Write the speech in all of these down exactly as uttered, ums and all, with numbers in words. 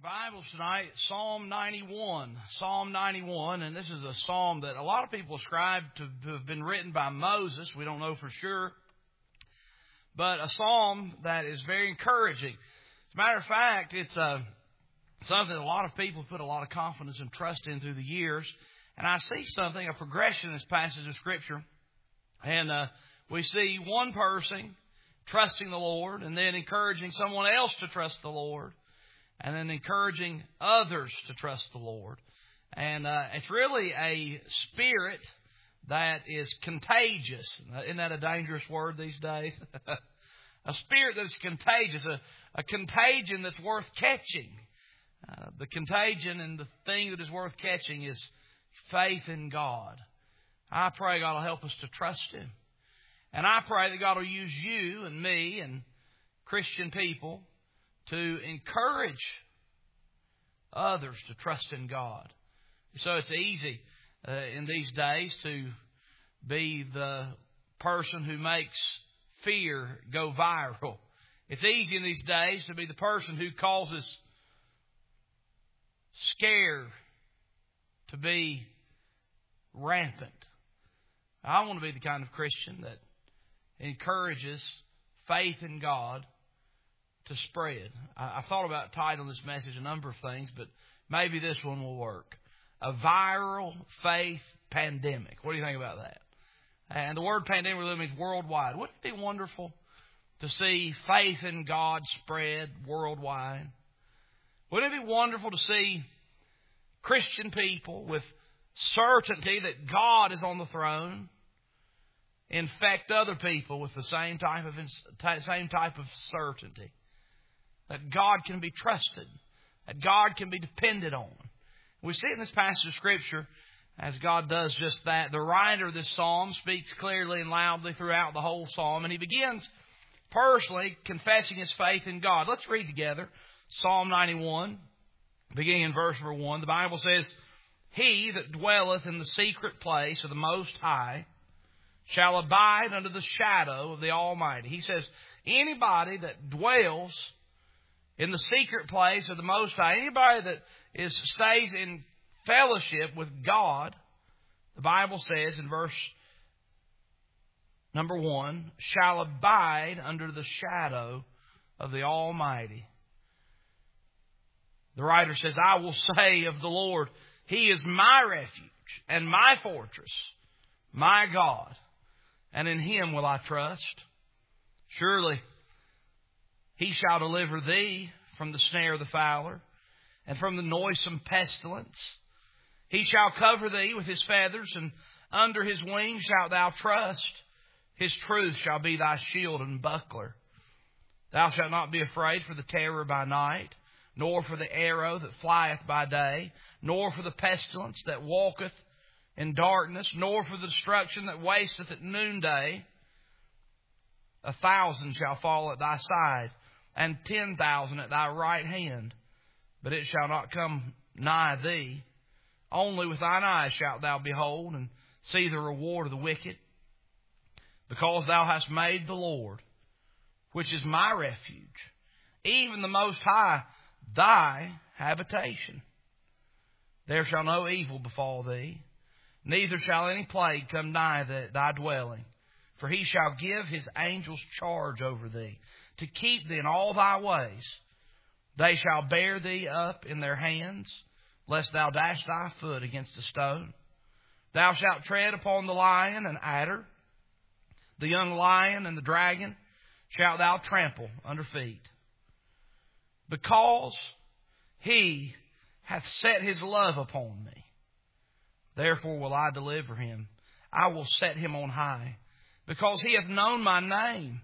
Bibles tonight, Psalm ninety-one. Psalm ninety-one, and this is a psalm that a lot of people ascribe to have been written by Moses. We don't know for sure. But a psalm that is very encouraging. As a matter of fact, it's uh, something a lot of people put a lot of confidence and trust in through the years. And I see something, a progression in this passage of Scripture. And uh, we see one person trusting the Lord and then encouraging someone else to trust the Lord. And then encouraging others to trust the Lord. And uh, it's really a spirit that is contagious. Isn't that a dangerous word these days? A spirit that's contagious. A, a contagion that's worth catching. Uh, the contagion and the thing that is worth catching is faith in God. I pray God will help us to trust Him. And I pray that God will use you and me and Christian people to encourage others to trust in God. So it's easy uh, in these days to be the person who makes fear go viral. It's easy in these days to be the person who causes scare to be rampant. I want to be the kind of Christian that encourages faith in God to spread. I, I thought about titling this message a number of things, but maybe this one will work. A viral faith pandemic. What do you think about that? And the word pandemic really means worldwide. Wouldn't it be wonderful to see faith in God spread worldwide? Wouldn't it be wonderful to see Christian people with certainty that God is on the throne infect other people with the same type of same type of certainty? That God can be trusted. That God can be depended on. We see in this passage of Scripture, as God does just that, the writer of this psalm speaks clearly and loudly throughout the whole psalm. And he begins personally confessing his faith in God. Let's read together Psalm ninety-one, beginning in verse number one. The Bible says, "He that dwelleth in the secret place of the Most High shall abide under the shadow of the Almighty." He says, anybody that dwells in the secret place of the Most High, anybody that is stays in fellowship with God, the Bible says in verse number one, shall abide under the shadow of the Almighty. The writer says, I will say of the Lord, He is my refuge and my fortress, my God, and in Him will I trust. Surely He shall deliver thee from the snare of the fowler and from the noisome pestilence. He shall cover thee with His feathers, and under His wings shalt thou trust. His truth shall be thy shield and buckler. Thou shalt not be afraid for the terror by night, nor for the arrow that flieth by day, nor for the pestilence that walketh in darkness, nor for the destruction that wasteth at noonday. A thousand shall fall at thy side, and ten thousand at thy right hand, but it shall not come nigh thee. Only with thine eyes shalt thou behold, and see the reward of the wicked. Because thou hast made the Lord, which is my refuge, even the Most High, thy habitation. There shall no evil befall thee, neither shall any plague come nigh thy dwelling. For He shall give His angels charge over thee, to keep thee in all thy ways. They shall bear thee up in their hands, lest thou dash thy foot against a stone. Thou shalt tread upon the lion and adder, the young lion and the dragon shalt thou trample under feet. Because He hath set His love upon me, therefore will I deliver him. I will set him on high, because he hath known my name.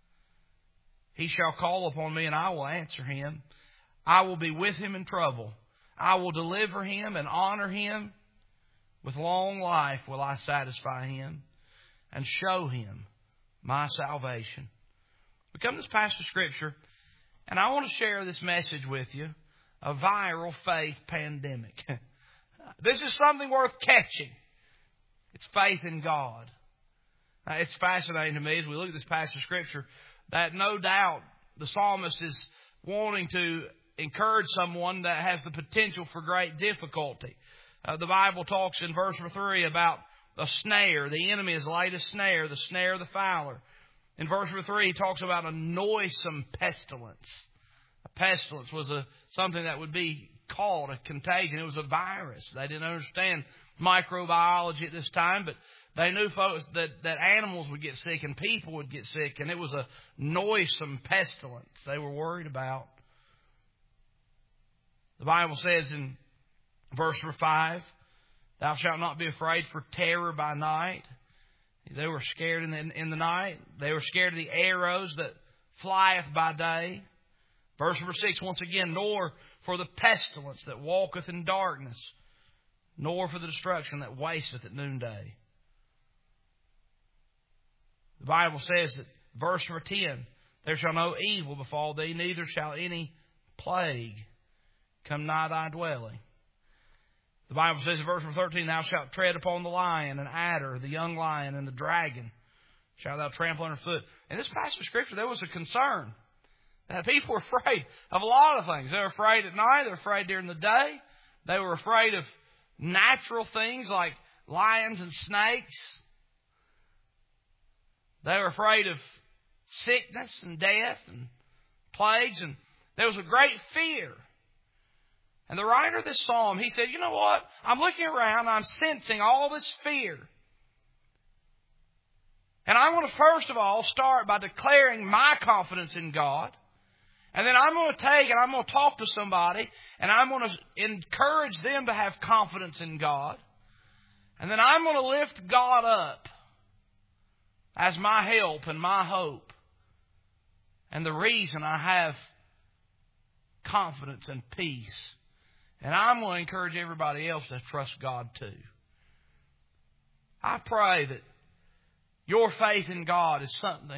He shall call upon me, and I will answer him. I will be with him in trouble. I will deliver him and honor him. With long life will I satisfy him and show him my salvation. We come to this passage of Scripture, and I want to share this message with you, a viral faith pandemic. This is something worth catching. It's faith in God. Now, it's fascinating to me as we look at this passage of Scripture that no doubt the psalmist is wanting to encourage someone that has the potential for great difficulty. Uh, the Bible talks in verse three about a snare. The enemy has laid a snare, the snare of the fowler. In verse three, he talks about a noisome pestilence. A pestilence was a something that would be called a contagion. It was a virus. They didn't understand microbiology at this time, but they knew, folks, that, that animals would get sick and people would get sick, and it was a noisome pestilence they were worried about. The Bible says in verse five, thou shalt not be afraid for terror by night. They were scared in the, in the night. They were scared of the arrows that flieth by day. Verse number six, once again, nor for the pestilence that walketh in darkness, nor for the destruction that wasteth at noonday. The Bible says that, verse number ten, there shall no evil befall thee, neither shall any plague come nigh thy dwelling. The Bible says in verse number thirteen, thou shalt tread upon the lion and adder, the young lion and the dragon shalt thou trample under foot. In this passage of Scripture, there was a concern that people were afraid of a lot of things. They were afraid at night. They were afraid during the day. They were afraid of natural things like lions and snakes. They were afraid of sickness and death and plagues. And there was a great fear. And the writer of this psalm, he said, you know what? I'm looking around. I'm sensing all this fear. And I want to first of all start by declaring my confidence in God. And then I'm going to take and I'm going to talk to somebody. And I'm going to encourage them to have confidence in God. And then I'm going to lift God up as my help and my hope. And the reason I have confidence and peace. And I'm going to encourage everybody else to trust God too. I pray that your faith in God is something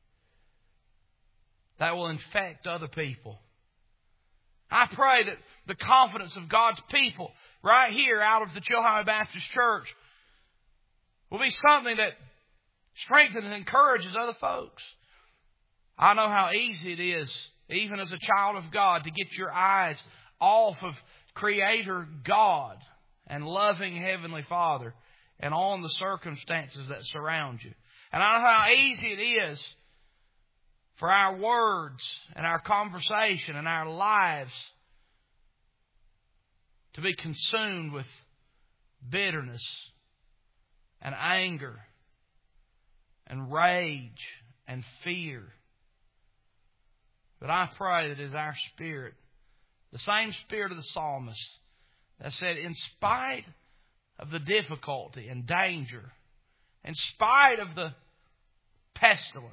that will infect other people. I pray that the confidence of God's people right here out of the Chilhowee Baptist Church will be something that strengthens and encourages other folks. I know how easy it is, even as a child of God, to get your eyes off of Creator God and loving Heavenly Father and on the circumstances that surround you. And I know how easy it is for our words and our conversation and our lives to be consumed with bitterness and anger and rage and fear. But I pray that as our spirit, the same spirit of the psalmist that said, in spite of the difficulty and danger, in spite of the pestilence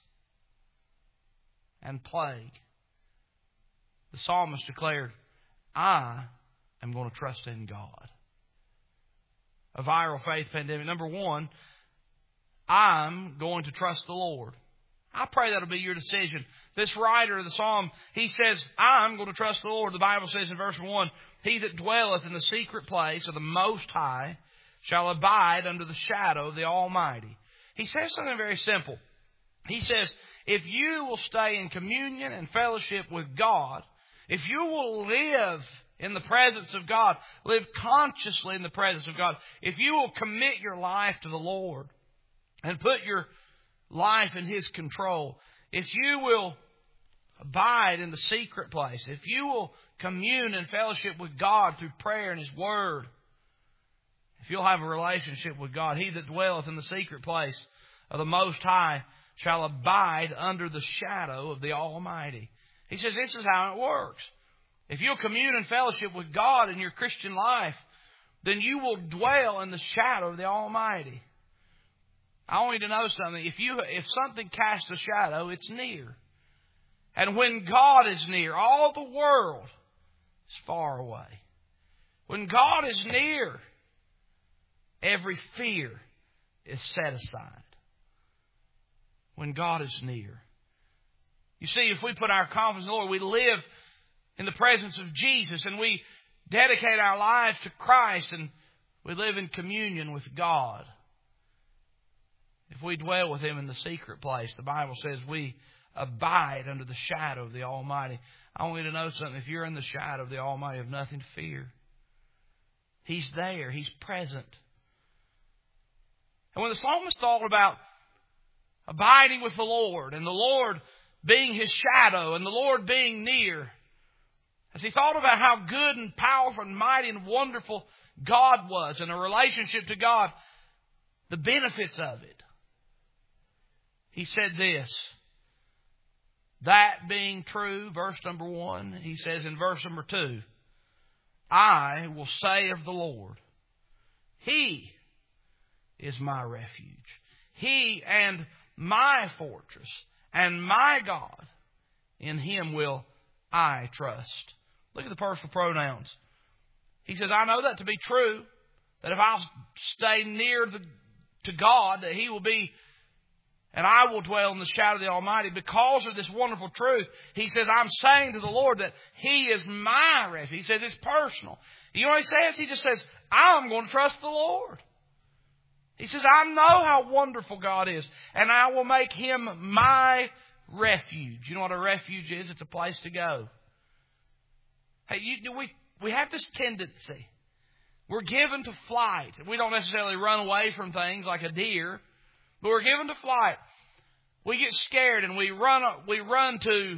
and plague, the psalmist declared, I am going to trust in God. A viral faith pandemic. Number one, I'm going to trust the Lord. I pray that'll be your decision. This writer of the psalm, he says, I'm going to trust the Lord. The Bible says in verse one, he that dwelleth in the secret place of the Most High shall abide under the shadow of the Almighty. He says something very simple. He says, if you will stay in communion and fellowship with God, if you will live in the presence of God, live consciously in the presence of God, if you will commit your life to the Lord and put your life in His control, if you will abide in the secret place, if you will commune and fellowship with God through prayer and His Word, if you'll have a relationship with God, he that dwelleth in the secret place of the Most High shall abide under the shadow of the Almighty. He says this is how it works. If you'll commune and fellowship with God in your Christian life, then you will dwell in the shadow of the Almighty. I want you to know something. If you if something casts a shadow, it's near. And when God is near, all the world is far away. When God is near, every fear is set aside. When God is near. You see, if we put our confidence in the Lord, we live in the presence of Jesus and we dedicate our lives to Christ and we live in communion with God. If we dwell with Him in the secret place, the Bible says we abide under the shadow of the Almighty. I want you to know something. If you're in the shadow of the Almighty, you have nothing to fear. He's there. He's present. And when the psalmist thought about abiding with the Lord and the Lord being his shadow and the Lord being near, as he thought about how good and powerful and mighty and wonderful God was and a relationship to God, the benefits of it, he said this. That being true, verse number one, he says in verse number two, I will say of the Lord, He is my refuge. He and my fortress and my God. In Him will I trust. Look at the personal pronouns. He says, I know that to be true, that if I'll stay near the, to God, that He will be, and I will dwell in the shadow of the Almighty. Because of this wonderful truth, he says, I'm saying to the Lord that He is my refuge. He says it's personal. You know what he says? He just says, I'm going to trust the Lord. He says, I know how wonderful God is, and I will make Him my refuge. You know what a refuge is? It's a place to go. Hey, you, we, we have this tendency. We're given to flight. We don't necessarily run away from things like a deer, but we're given to flight. We get scared and we run, we run to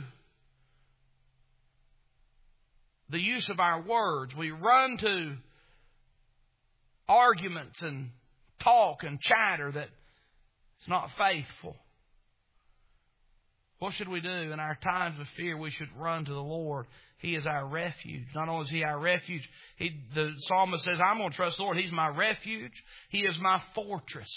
the use of our words. We run to arguments and talk and chatter that it's not faithful. What should we do? In our times of fear, we should run to the Lord. He is our refuge. Not only is He our refuge, he, the psalmist says, I'm going to trust the Lord. He's my refuge. He is my fortress.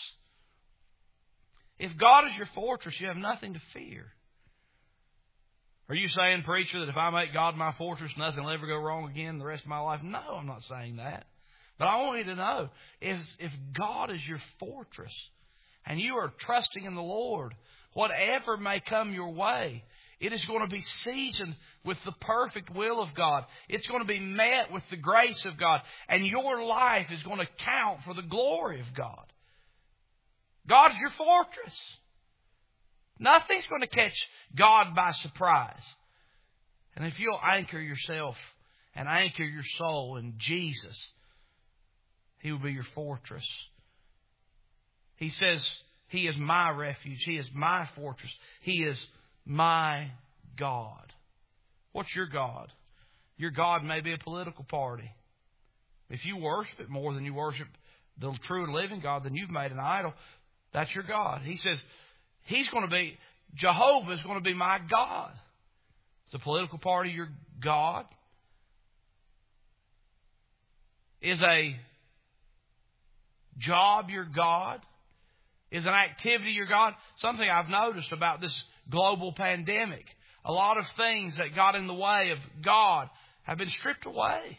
If God is your fortress, you have nothing to fear. Are you saying, preacher, that if I make God my fortress, nothing will ever go wrong again the rest of my life? No, I'm not saying that. But I want you to know, is if God is your fortress and you are trusting in the Lord, whatever may come your way, it is going to be seasoned with the perfect will of God. It's going to be met with the grace of God. And your life is going to count for the glory of God. God is your fortress. Nothing's going to catch God by surprise. And if you'll anchor yourself and anchor your soul in Jesus, He will be your fortress. He says, He is my refuge. He is my fortress. He is my God. What's your God? Your God may be a political party. If you worship it more than you worship the true and living God, then you've made an idol. That's your God. He says, He's going to be, Jehovah is going to be my God. Is the political party your God? Is a job your God? Is an activity your God? Something I've noticed about this global pandemic. A lot of things that got in the way of God have been stripped away.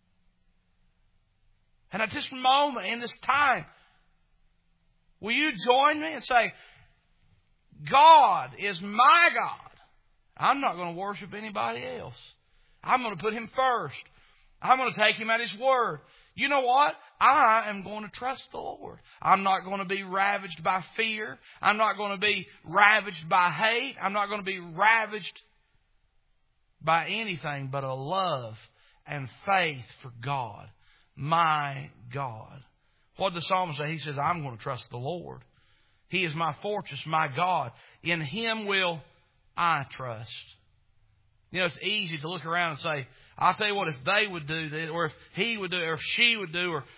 And at this moment, in this time, will you join me and say, God is my God. I'm not going to worship anybody else. I'm going to put Him first. I'm going to take Him at His word. You know what? I am going to trust the Lord. I'm not going to be ravaged by fear. I'm not going to be ravaged by hate. I'm not going to be ravaged by anything but a love and faith for God. My God. What did the psalmist say? He says, I'm going to trust the Lord. He is my fortress, my God. In Him will I trust. You know, it's easy to look around and say, I'll tell you what, if they would do this, or if he would do it, or if she would do, or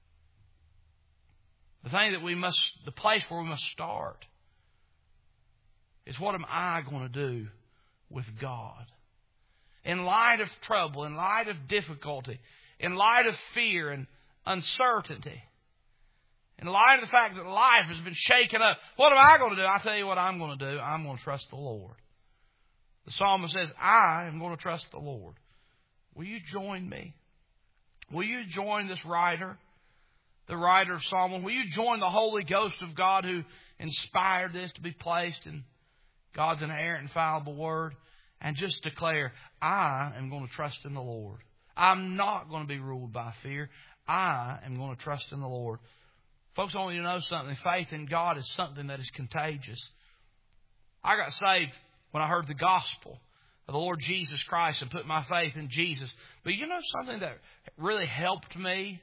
the thing that we must, the place where we must start is, what am I going to do with God? In light of trouble, in light of difficulty, in light of fear and uncertainty, in light of the fact that life has been shaken up, what am I going to do? I'll tell you what I'm going to do. I'm going to trust the Lord. The psalmist says, I am going to trust the Lord. Will you join me? Will you join this writer, the writer of Psalm one? Will you join the Holy Ghost of God who inspired this to be placed in God's inerrant, infallible word, and just declare, I am going to trust in the Lord. I'm not going to be ruled by fear. I am going to trust in the Lord. Folks, I want you to know something. Faith in God is something that is contagious. I got saved when I heard the gospel. of the Lord Jesus Christ and put my faith in Jesus. But you know something that really helped me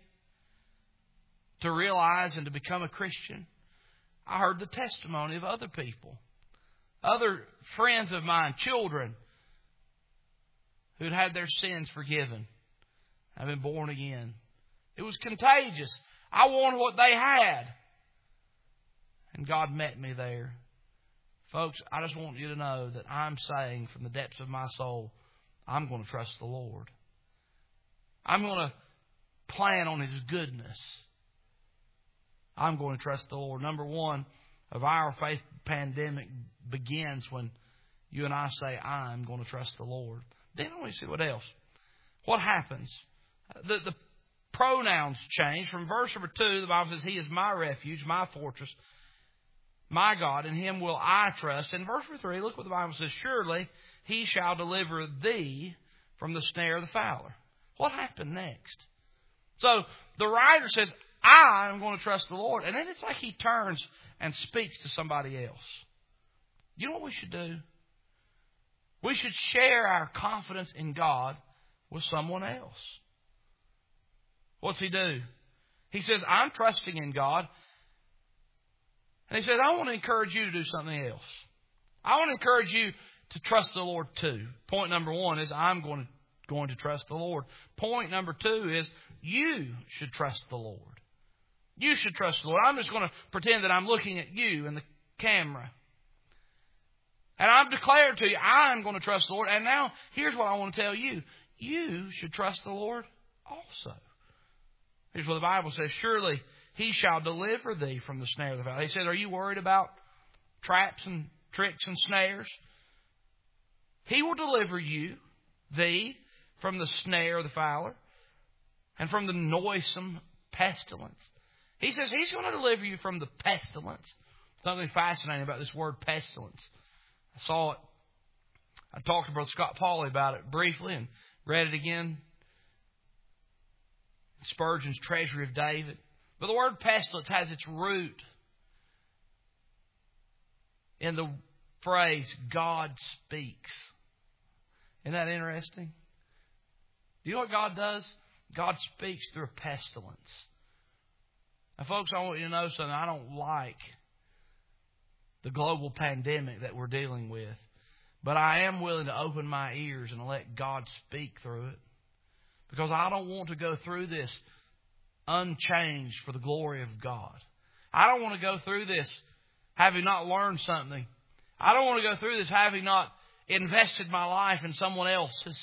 to realize and to become a Christian? I heard the testimony of other people, other friends of mine, children, who'd had their sins forgiven, have been born again. It was contagious. I wanted what they had. And God met me there. Folks, I just want you to know that I'm saying from the depths of my soul, I'm going to trust the Lord. I'm going to plan on His goodness. I'm going to trust the Lord. Number one of our faith pandemic begins when you and I say, I'm going to trust the Lord. Then we see what else. What happens? The, the pronouns change. From verse number two, the Bible says, He is my refuge, my fortress, my God, in Him will I trust. In verse number three, look what the Bible says. Surely He shall deliver thee from the snare of the fowler. What happened next? So the writer says, I am going to trust the Lord. And then it's like he turns and speaks to somebody else. You know what we should do? We should share our confidence in God with someone else. What's he do? He says, I'm trusting in God. And he says, I want to encourage you to do something else. I want to encourage you to trust the Lord too. Point number one is I'm going to, going to trust the Lord. Point number two is you should trust the Lord. You should trust the Lord. I'm just going to pretend that I'm looking at you in the camera. And I've declared to you, I'm going to trust the Lord. And now, here's what I want to tell you. You should trust the Lord also. Here's what the Bible says. Surely He shall deliver thee from the snare of the fowler. He said, are you worried about traps and tricks and snares? He will deliver you, thee, from the snare of the fowler and from the noisome pestilence. He says He's going to deliver you from the pestilence. Something fascinating about this word pestilence. I saw it. I talked to Brother Scott Pauley about it briefly and read it again. Spurgeon's Treasury of David. But the word pestilence has its root in the phrase, God speaks. Isn't that interesting? Do you know what God does? God speaks through a pestilence. Now, folks, I want you to know something. I don't like the global pandemic that we're dealing with. But I am willing to open my ears and let God speak through it. Because I don't want to go through this unchanged for the glory of God. I don't want to go through this having not learned something. I don't want to go through this having not invested my life in someone else's.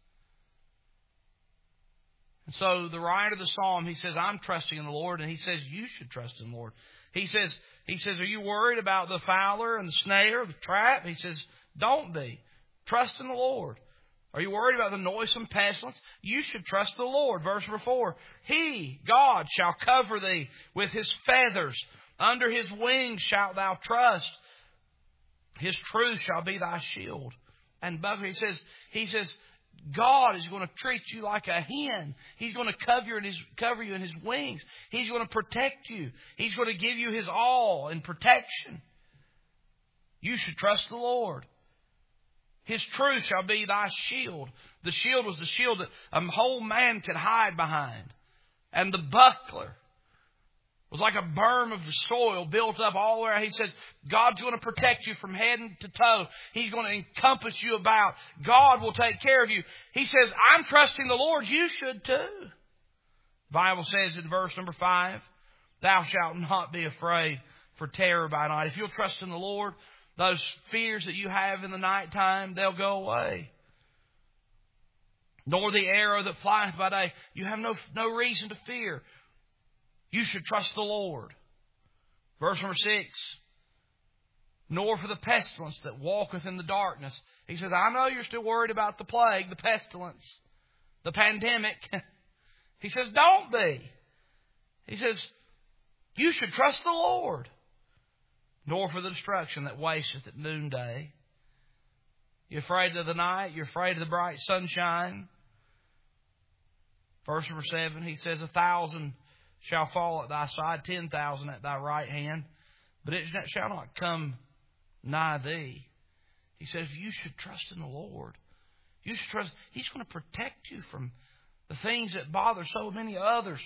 And so the writer of the psalm, he says, I'm trusting in the Lord. And he says, you should trust in the Lord. He says, he says, are you worried about the fowler and the snare, the trap? He says, don't be. Trust in the Lord. Are you worried about the noisome pestilence? You should trust the Lord. Verse number four. He, God, shall cover thee with His feathers. Under His wings shalt thou trust. His truth shall be thy shield and buckler. He says, he says, God is going to treat you like a hen. He's going to cover you in His, cover you in His wings. He's going to protect you. He's going to give you His all in protection. You should trust the Lord. His truth shall be thy shield. The shield was the shield that a whole man could hide behind. And the buckler was like a berm of the soil built up all around. He says, God's going to protect you from head to toe. He's going to encompass you about. God will take care of you. He says, I'm trusting the Lord. You should too. The Bible says in verse number five, thou shalt not be afraid for terror by night. If you'll trust in the Lord, those fears that you have in the nighttime, they'll go away. Nor the arrow that flieth by day. You have no, no reason to fear. You should trust the Lord. Verse number six. Nor for the pestilence that walketh in the darkness. He says, I know you're still worried about the plague, the pestilence, the pandemic. He says, don't be. He says, you should trust the Lord. Nor for the destruction that wasteth at noonday. You're afraid of the night. You're afraid of the bright sunshine. Verse number seven, he says, a thousand shall fall at thy side, ten thousand at thy right hand, but it shall not come nigh thee. He says, you should trust in the Lord. You should trust. He's going to protect you from the things that bother so many others.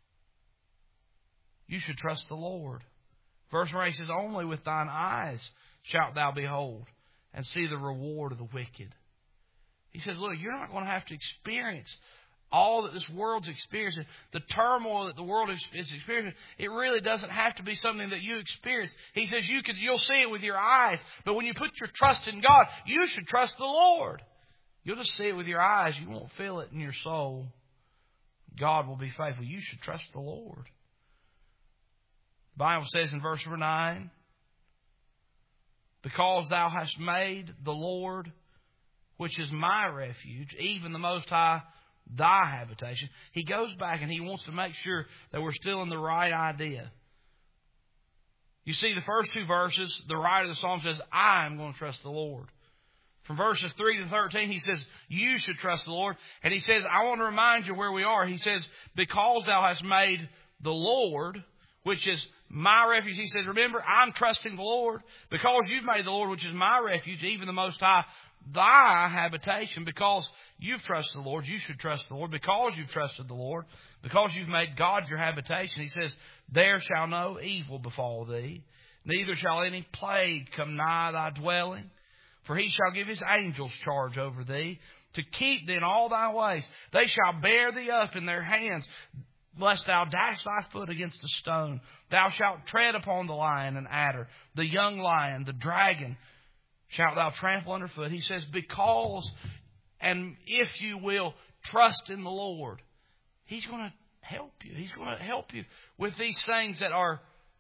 You should trust the Lord. Verse one says, only with thine eyes shalt thou behold and see the reward of the wicked. He says, look, you're not going to have to experience all that this world's experiencing, the turmoil that the world is experiencing. It really doesn't have to be something that you experience. He says you could, you'll see it with your eyes. But when you put your trust in God, you should trust the Lord. You'll just see it with your eyes. You won't feel it in your soul. God will be faithful. You should trust the Lord. The Bible says in verse number nine, because thou hast made the Lord, which is my refuge, even the Most High, thy habitation. He goes back and he wants to make sure that we're still in the right idea. You see, the first two verses, the writer of the psalm says, I am going to trust the Lord. From verses three to thirteen, he says, you should trust the Lord. And he says, I want to remind you where we are. He says, because thou hast made the Lord, which is my refuge. He says, remember, I'm trusting the Lord. Because you've made the Lord, which is my refuge, even the Most High, thy habitation. Because you've trusted the Lord, you should trust the Lord. Because you've trusted the Lord, because you've made God your habitation, he says, there shall no evil befall thee, neither shall any plague come nigh thy dwelling. For he shall give his angels charge over thee, to keep thee in all thy ways. They shall bear thee up in their hands, lest thou dash thy foot against a stone. Thou shalt tread upon the lion and adder, the young lion, the dragon shalt thou trample underfoot. He says, because, and if you will, trust in the Lord, he's going to help you. He's going to help you with these things that are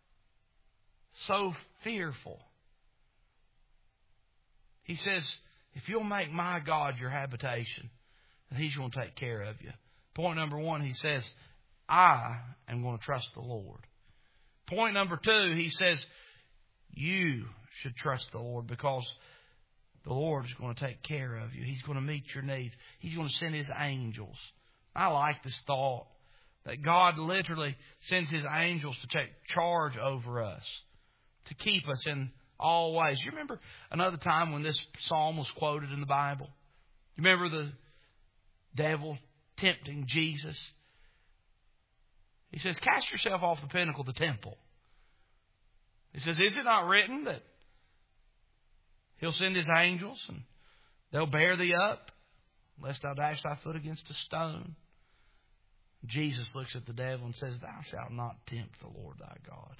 so fearful. He says, if you'll make my God your habitation, then he's going to take care of you. Point number one, he says, I am going to trust the Lord. Point number two, he says, you should trust the Lord because the Lord is going to take care of you. He's going to meet your needs. He's going to send his angels. I like this thought that God literally sends his angels to take charge over us, to keep us in all ways. You remember another time when this psalm was quoted in the Bible? You remember the devil tempting Jesus? He says, cast yourself off the pinnacle of the temple. He says, is it not written that he'll send his angels and they'll bear thee up, lest thou dash thy foot against a stone? Jesus looks at the devil and says, thou shalt not tempt the Lord thy God.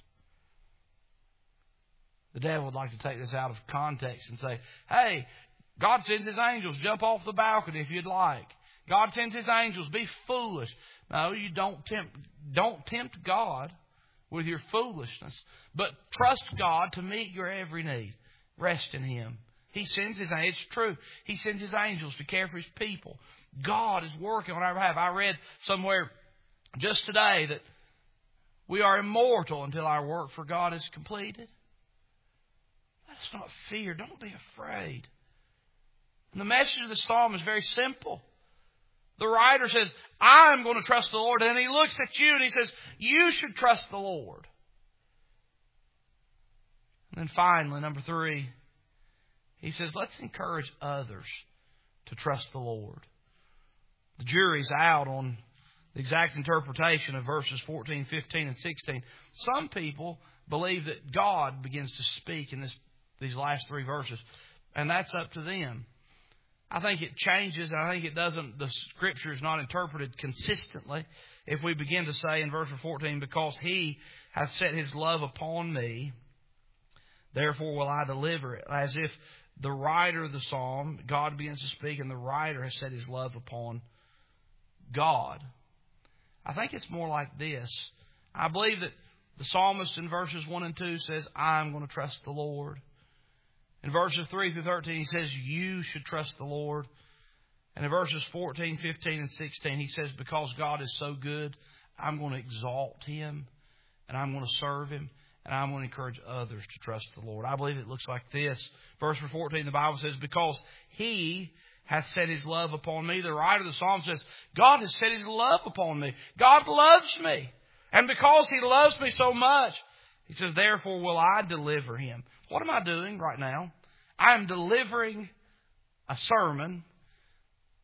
The devil would like to take this out of context and say, hey, God sends his angels. Jump off the balcony if you'd like. God sends his angels. Be foolish. No, you don't tempt, don't tempt God with your foolishness. But trust God to meet your every need. Rest in him. He sends his angels. It's true. He sends his angels to care for his people. God is working on our behalf. I read somewhere just today that we are immortal until our work for God is completed. Let us not fear. Don't be afraid. And the message of the psalm is very simple. The writer says, I'm going to trust the Lord. And he looks at you and he says, you should trust the Lord. And then finally, number three, he says, let's encourage others to trust the Lord. The jury's out on the exact interpretation of verses fourteen, fifteen, and sixteen. Some people believe that God begins to speak in this, these last three verses, and that's up to them. I think it changes. I think it doesn't. The Scripture is not interpreted consistently. If we begin to say in verse fourteen, because he hath set his love upon me, therefore will I deliver it. As if the writer of the psalm, God begins to speak, and the writer has set his love upon God. I think it's more like this. I believe that the psalmist in verses one and two says, I'm going to trust the Lord. In verses three through thirteen, he says, you should trust the Lord. And in verses fourteen, fifteen, and sixteen, he says, because God is so good, I'm going to exalt him, and I'm going to serve him, and I'm going to encourage others to trust the Lord. I believe it looks like this. Verse fourteen, the Bible says, because he hath set his love upon me. The writer of the psalm says, God has set his love upon me. God loves me. And because he loves me so much, he says, therefore will I deliver him. What am I doing right now? I am delivering a sermon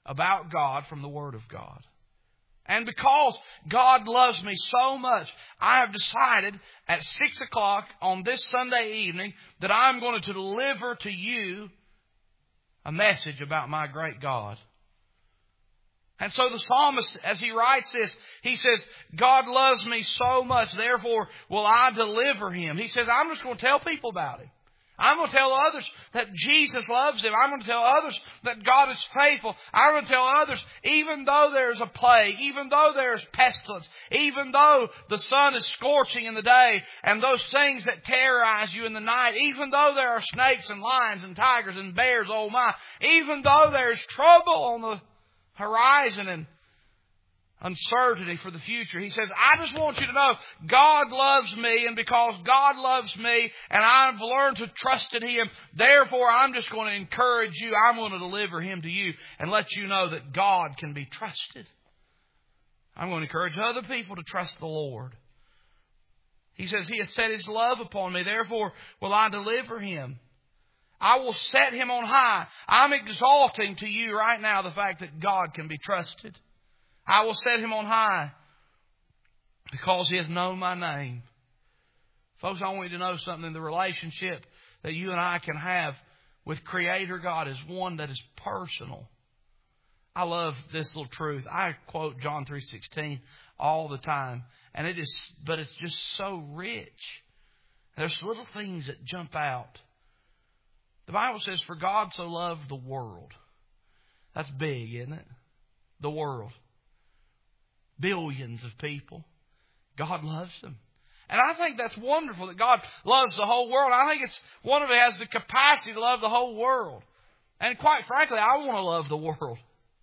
about God from the Word of God. And because God loves me so much, I have decided at six o'clock on this Sunday evening that I'm going to deliver to you a message about my great God. And so the psalmist, as he writes this, he says, God loves me so much, therefore will I deliver him. He says, I'm just going to tell people about him. I'm going to tell others that Jesus loves them. I'm going to tell others that God is faithful. I'm going to tell others, even though there's a plague, even though there's pestilence, even though the sun is scorching in the day, and those things that terrorize you in the night, even though there are snakes and lions and tigers and bears, oh my, even though there's trouble on the horizon and uncertainty for the future. He says, I just want you to know God loves me, and because God loves me and I've learned to trust in Him, therefore I'm just going to encourage you. I'm going to deliver Him to you and let you know that God can be trusted. I'm going to encourage other people to trust the Lord. He says, He has set His love upon me, therefore will I deliver him. I will set him on high. I'm exalting to you right now the fact that God can be trusted. I will set him on high because he has known my name. Folks, I want you to know something. The relationship that you and I can have with Creator God is one that is personal. I love this little truth. I quote John three sixteen all the time, and it is, but it's just so rich. There's little things that jump out. The Bible says, "For God so loved the world." That's big, isn't it? The world. Billions of people. God loves them. And I think that's wonderful that God loves the whole world. I think it's one of it has the capacity to love the whole world. And quite frankly, I want to love the world.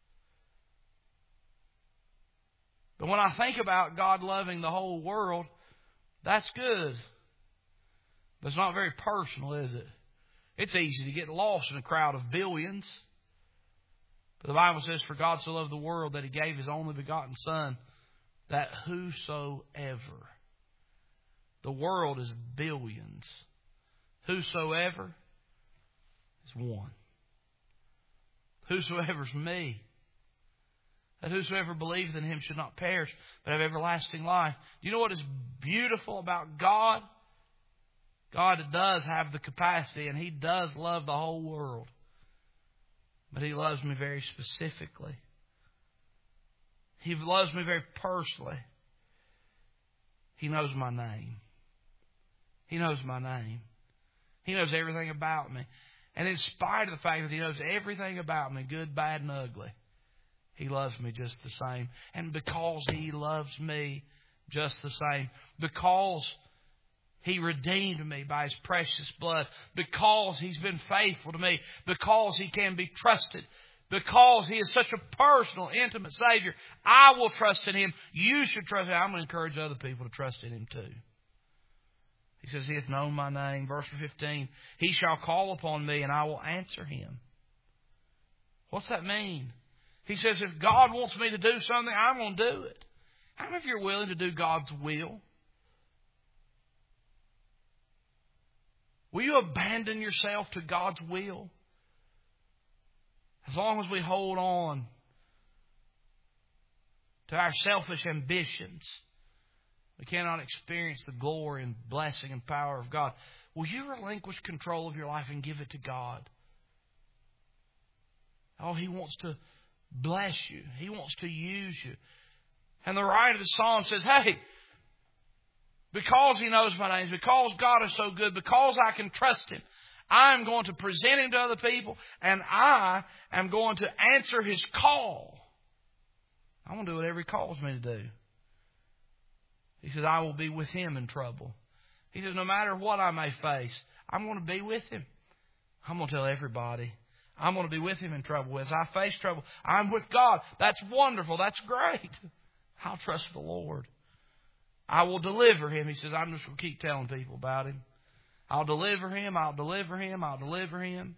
But when I think about God loving the whole world, that's good. But it's not very personal, is it? It's easy to get lost in a crowd of billions. But the Bible says, "For God so loved the world that He gave His only begotten Son, that whosoever." The world is billions. Whosoever is one. Whosoever is me. That whosoever believes in Him should not perish, but have everlasting life. Do you know what is beautiful about God? God does have the capacity, and He does love the whole world. But He loves me very specifically. He loves me very personally. He knows my name. He knows my name. He knows everything about me. And in spite of the fact that He knows everything about me, good, bad, and ugly, He loves me just the same. And because He loves me just the same, because He redeemed me by His precious blood, because He's been faithful to me, because He can be trusted, because He is such a personal, intimate Savior, I will trust in Him. You should trust Him. I'm going to encourage other people to trust in Him too. He says, He hath known my name. Verse fifteen, He shall call upon me and I will answer him. What's that mean? He says, if God wants me to do something, I'm going to do it. How many of you are willing to do God's will? Will you abandon yourself to God's will? As long as we hold on to our selfish ambitions, we cannot experience the glory and blessing and power of God. Will you relinquish control of your life and give it to God? Oh, He wants to bless you. He wants to use you. And the writer of the psalm says, hey, because He knows my name, because God is so good, because I can trust Him, I'm going to present Him to other people, and I am going to answer His call. I'm going to do whatever He calls me to do. He says, I will be with Him in trouble. He says, no matter what I may face, I'm going to be with Him. I'm going to tell everybody. I'm going to be with Him in trouble. As I face trouble, I'm with God. That's wonderful. That's great. I'll trust the Lord. I will deliver Him. He says, I'm just going to keep telling people about Him. I'll deliver Him. I'll deliver Him. I'll deliver Him.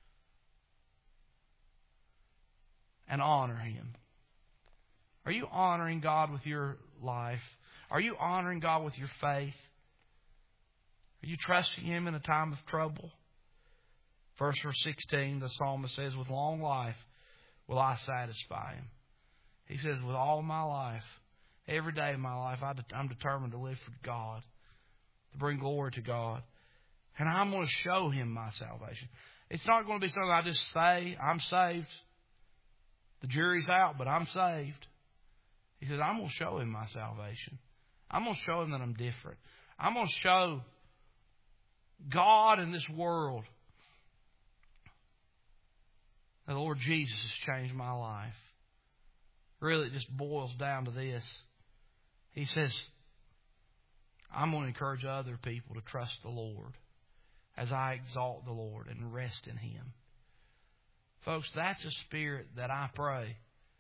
And honor Him. Are you honoring God with your life? Are you honoring God with your faith? Are you trusting Him in a time of trouble? Verse sixteen, the psalmist says, with long life will I satisfy Him. He says, with all my life, every day of my life, I'm determined to live for God, to bring glory to God. And I'm going to show Him my salvation. It's not going to be something I just say, I'm saved. The jury's out, but I'm saved. He says, I'm going to show Him my salvation. I'm going to show Him that I'm different. I'm going to show God in this world that the Lord Jesus has changed my life. Really, it just boils down to this. He says, I'm going to encourage other people to trust the Lord as I exalt the Lord and rest in Him. Folks, that's a spirit that I pray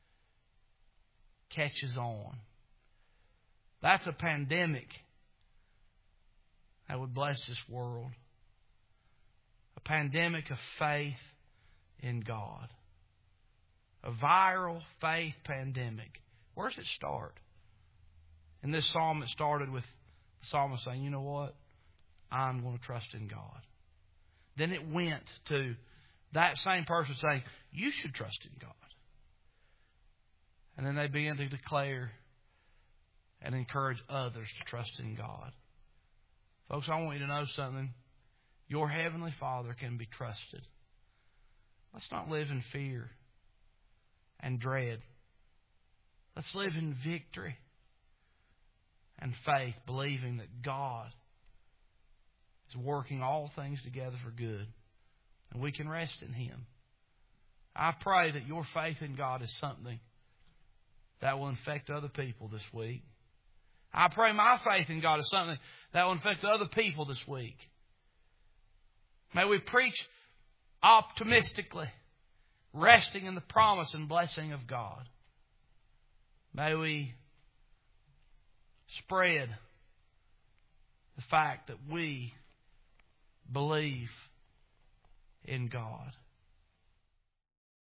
catches on. That's a pandemic that would bless this world. A pandemic of faith in God. A viral faith pandemic. Where does it start? In this psalm, it started with the psalmist saying, you know what? I'm going to trust in God. Then it went to that same person saying, you should trust in God. And then they began to declare and encourage others to trust in God. Folks, I want you to know something. Your Heavenly Father can be trusted. Let's not live in fear and dread. Let's live in victory and faith, believing that God is working all things together for good. And we can rest in Him. I pray that your faith in God is something that will infect other people this week. I pray my faith in God is something that will infect other people this week. May we preach optimistically, resting in the promise and blessing of God. May we spread the fact that we believe in God.